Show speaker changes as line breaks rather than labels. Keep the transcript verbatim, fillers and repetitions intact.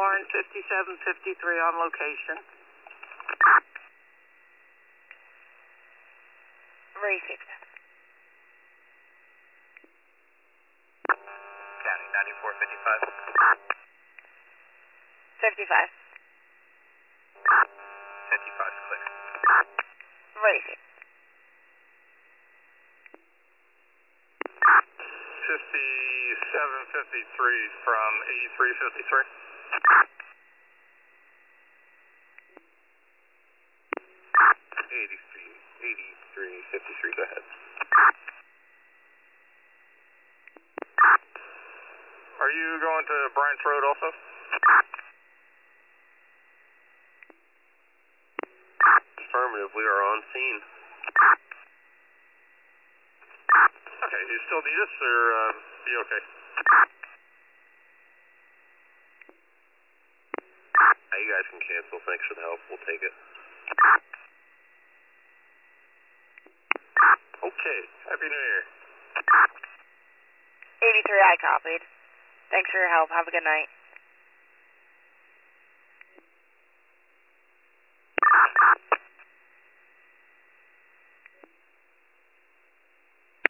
Barn fifty-seven fifty-three on location.
Racing.
County ninety-four fifty-five.
fifty-five.
fifty-five is clear.
Racing.
fifty-seven fifty-three from eighty-three fifty-three. eighty-three, eighty-three fifty-three, go ahead. Are you going to Bryant's Road also?
Affirmative, we are on scene.
Okay, you still need us, or uh, be okay?
Uh, you guys can cancel. Thanks for the help. We'll take it.
Okay, Happy New Year.
eighty-three, I copied. Thanks for your help. Have a good night.